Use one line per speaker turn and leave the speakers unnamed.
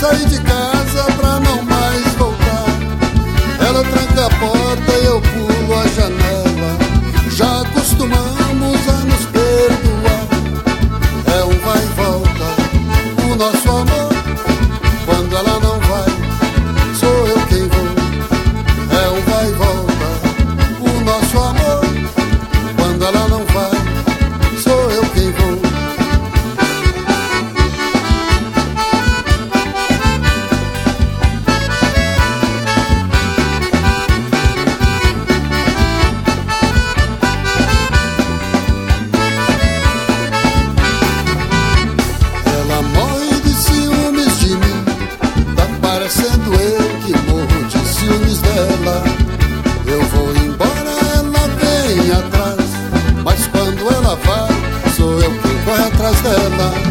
saí de casa pra não mais voltar. Ela tranca a porta e eu pulo a janela. Já acostumamos a nos perdoar. É um vai e volta o nosso amor. Quando ela não vai, sou eu quem vou. É um vai e volta o nosso amor. Quando ela não vai, sou eu quem vou. Ela morre de ciúmes de mim. Tá parecendo eu que morro de ciúmes dela. Eu vou embora, ela vem atrás. Mas quando ela vai, sou eu quem corre atrás dela.